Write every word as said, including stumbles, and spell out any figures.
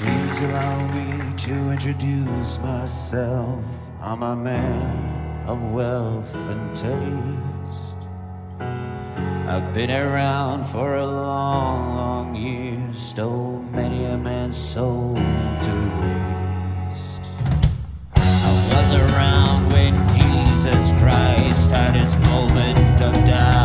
Please allow me to introduce myself. I'm a man of wealth and taste. I've been around for a long, long year, stole many a man's soul to waste. I was around when Jesus Christ had his moment of doubt.